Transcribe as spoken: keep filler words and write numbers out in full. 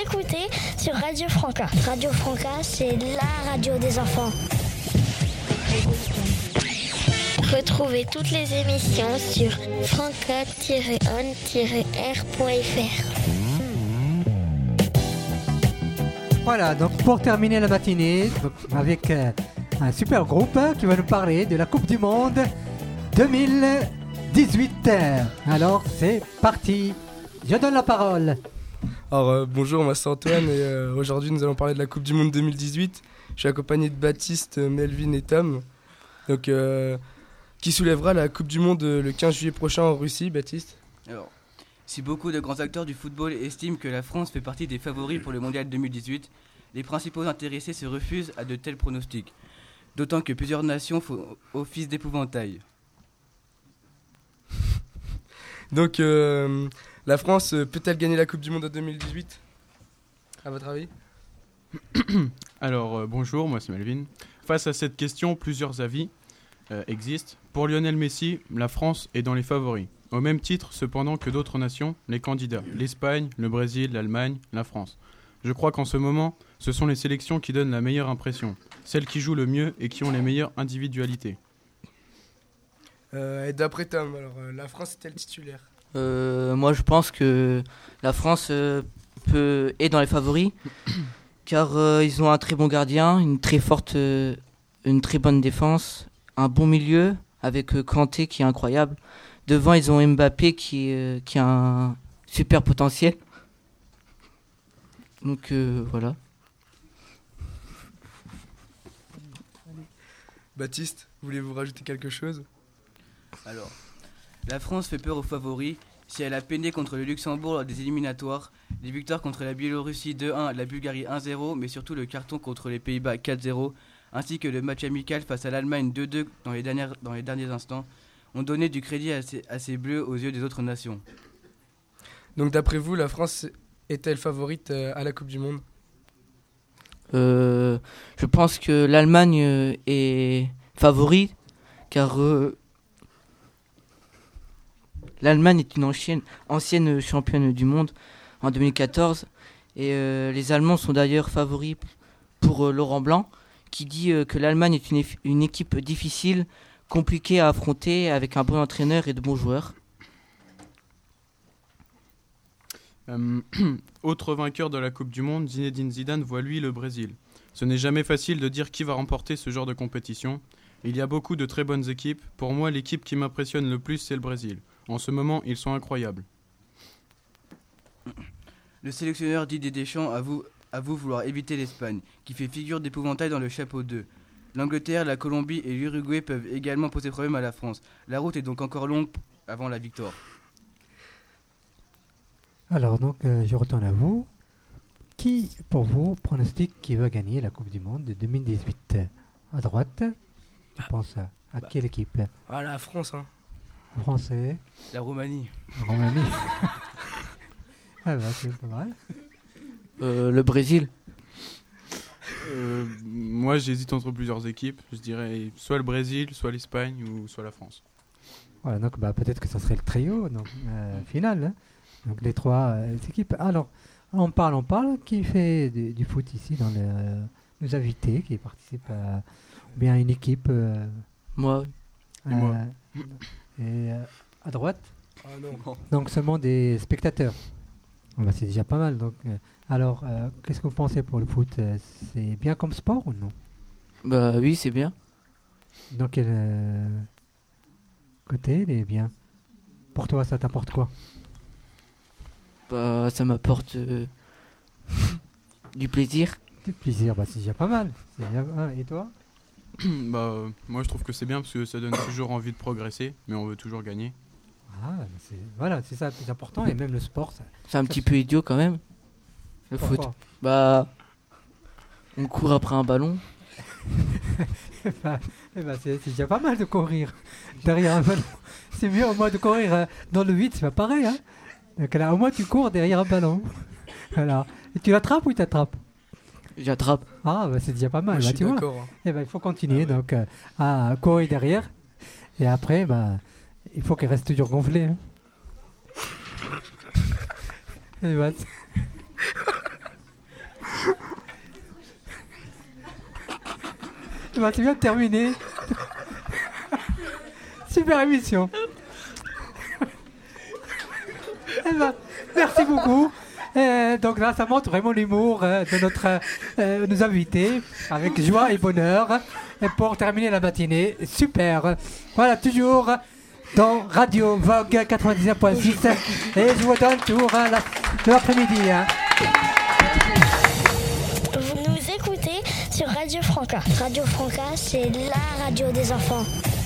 écoutez sur Radio Franca. Radio Franca, c'est la radio des enfants. Retrouvez toutes les émissions sur franca tiret on tiret r point f r. Voilà, donc pour terminer la matinée, donc avec euh, un super groupe hein, qui va nous parler de la Coupe du Monde deux mille dix-huit. Alors, c'est parti. Je donne la parole. Alors, euh, bonjour, moi c'est Antoine et euh, aujourd'hui nous allons parler de la Coupe du Monde deux mille dix-huit. Je suis accompagné de Baptiste, Melvin et Tom, donc, euh, qui soulèvera la Coupe du Monde euh, le quinze juillet prochain en Russie. Baptiste. Alors, si beaucoup de grands acteurs du football estiment que la France fait partie des favoris pour le Mondial deux mille dix-huit, les principaux intéressés se refusent à de tels pronostics, d'autant que plusieurs nations font office d'épouvantail. Donc, euh, la France euh, peut-elle gagner la Coupe du Monde en deux mille dix-huit, à votre avis? Alors, euh, bonjour, moi c'est Melvin. Face à cette question, plusieurs avis euh, existent. Pour Lionel Messi, la France est dans les favoris. Au même titre, cependant, que d'autres nations, les candidats, l'Espagne, le Brésil, l'Allemagne, la France. Je crois qu'en ce moment, ce sont les sélections qui donnent la meilleure impression, celles qui jouent le mieux et qui ont les meilleures individualités. Euh, et d'après Tom, alors, euh, la France est-elle titulaire? Euh, moi, je pense que la France euh, peut, est dans les favoris, car euh, ils ont un très bon gardien, une très forte, euh, une très bonne défense, un bon milieu avec euh, Kanté qui est incroyable. Devant, ils ont Mbappé qui, euh, qui a un super potentiel. Donc euh, voilà. Baptiste, voulez-vous rajouter quelque chose? Alors, la France fait peur aux favoris si elle a peiné contre le Luxembourg lors des éliminatoires, les victoires contre la Biélorussie deux un, la Bulgarie un zéro, mais surtout le carton contre les Pays-Bas quatre zéro, ainsi que le match amical face à l'Allemagne deux deux dans les, dernières, dans les derniers instants, ont donné du crédit à ces, à ces bleus aux yeux des autres nations. Donc d'après vous, la France est-elle favorite euh, à la Coupe du Monde? Euh, je pense que l'Allemagne euh, est favorite, car euh, l'Allemagne est une ancienne, ancienne championne du monde en deux mille quatorze. Et euh, les Allemands sont d'ailleurs favoris pour euh, Laurent Blanc, qui dit euh, que l'Allemagne est une, eff- une équipe difficile, compliquée à affronter, avec un bon entraîneur et de bons joueurs. Euh, autre vainqueur de la Coupe du Monde, Zinedine Zidane voit lui le Brésil. Ce n'est jamais facile de dire qui va remporter ce genre de compétition. Il y a beaucoup de très bonnes équipes. Pour moi, l'équipe qui m'impressionne le plus, c'est le Brésil. En ce moment, ils sont incroyables. Le sélectionneur Didier Deschamps avoue, avoue vouloir éviter l'Espagne, qui fait figure d'épouvantail dans le chapeau deux. L'Angleterre, la Colombie et l'Uruguay peuvent également poser problème à la France. La route est donc encore longue avant la victoire. Alors, donc, euh, je retourne à vous. Qui, pour vous, pronostique qui va gagner la Coupe du Monde de deux mille dix-huit? À droite, je pense à, à bah. quelle équipe? Ah, la France, hein. Français. La Roumanie. Roumanie. Ah bah, c'est pas mal. Euh, le Brésil. Euh, moi, j'hésite entre plusieurs équipes. Je dirais soit le Brésil, soit l'Espagne ou soit la France. Voilà, donc bah, peut-être que ça serait le trio donc, euh, final. Hein. Donc les trois euh, équipes. Alors, on parle, on parle. Qui fait du, du foot ici dans les, euh, nos invités, qui participent à ou bien une équipe euh, Moi. Et moi. Et euh, à droite, Ah non. donc seulement des spectateurs. Ah bah, c'est déjà pas mal. Donc, euh, alors, euh, qu'est-ce que vous pensez pour le foot? euh, C'est bien comme sport ou non? Bah oui, c'est bien. Dans quel euh, côté il est bien? Pour toi, ça t'apporte quoi? Bah ça m'apporte euh, du plaisir. Du plaisir, bah c'est déjà pas mal. C'est déjà- ah, et toi? bah, euh, moi, je trouve que c'est bien parce que ça donne toujours envie de progresser, mais on veut toujours gagner. Ah, c'est, voilà, c'est ça le plus important. Et même le sport, ça. C'est un petit peu idiot quand même. Le foot. Pourquoi? Bah on court après un ballon. Eh ben, eh ben, c'est, c'est déjà pas mal de courir derrière un ballon. C'est mieux au moins de courir euh, dans le vide, c'est pas pareil. Hein. Donc là, au moins tu cours derrière un ballon. Voilà. Et tu l'attrapes ou il t'attrape? J'attrape. Ah, bah, c'est déjà pas mal. Moi, je Bah, suis tu vois. d'accord. hein. Eh ben, il faut continuer Ah ouais. donc euh, à courir derrière. Et après, bah, il faut qu'elle reste toujours gonflée. Hein. Et bah, c'est- bah, c'est bien terminé. Super émission. Eh ben, merci beaucoup. Euh, donc là, ça montre vraiment l'humour euh, de notre, euh, nos invités, avec joie et bonheur. Et pour terminer la matinée, super. Voilà, toujours dans Radio Vogue quatre-vingt-dix-neuf point six. Et je vous donne toujours euh, la- l'après-midi. Hein. Vous nous écoutez sur Radio Franca. Radio Franca, c'est la radio des enfants.